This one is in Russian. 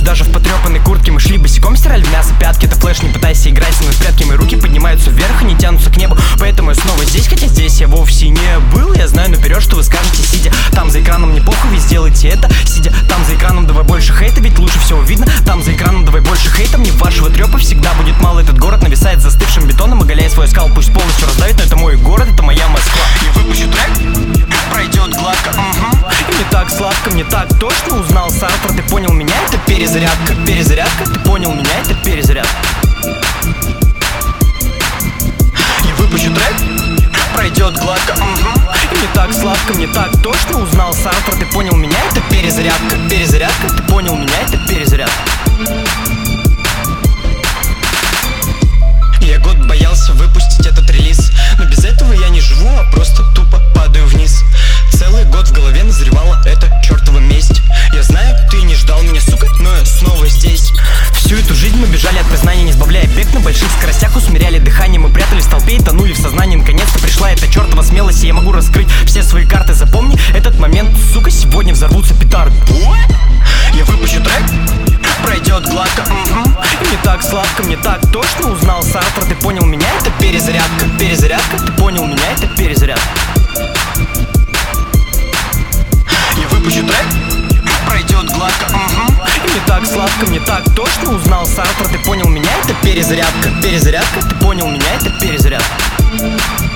Даже в потрепанной куртке мы шли босиком, стирали в мясо пятки. Это флеш, не пытайся играть со мной в прятки. Мои руки поднимаются вверх и не тянутся к небу, поэтому я снова здесь, хотя здесь я вовсе не был. Я знаю наперед, что вы скажете, сидя там за экраном. Не похуй, вы сделайте это, сидя там за экраном. Давай больше хейта, ведь лучше всего видно там за экраном. Давай больше хейта, мне вашего трёпа всегда будет мало. Этот город нависает застывшим бетоном, оголяя свой скал. Пусть полностью раздавит, но это мой город, это моя Москва. Я выпущу трек, пройдет гладко, И мне так сладко, мне так точно. Узнал Сартра, ты понял меня, это перезарядка. Перезарядка, ты понял меня, это перезарядка. Я выпущу трек, пройдет гладко, И мне так сладко, мне так точно. Узнал Сартра, ты понял меня, это перезарядка. Перезарядка, ты понял меня, это перезарядка. Я год боялся выпустить этот релиз, но без этого я не живу, а просто тупо падаю вниз. Целый год в голове назревала эта чертова месть. Я знаю, ты не ждал меня, сука, но я снова здесь. Всю эту жизнь мы бежали от признания, не сбавляя бег на больших скоростях, усмиряли дыхание. Мы прятались в толпе и тонули в сознании. Наконец-то пришла эта чертова смелость, и я могу раскрыть все свои карты. Запомни этот момент, сука, сегодня взорвутся петарды. Я выпущу трек, пройдет гладко, И мне так сладко, мне так точно. Узнал Сартра, ты понял меня, это перезарядка. Перезарядка, ты понял меня, это перезарядка. Я выпущу трек, пройдет гладко, И мне так сладко, мне так точно. Узнал Сартра, ты понял меня, это перезарядка. Перезарядка, ты понял меня, это перезарядка.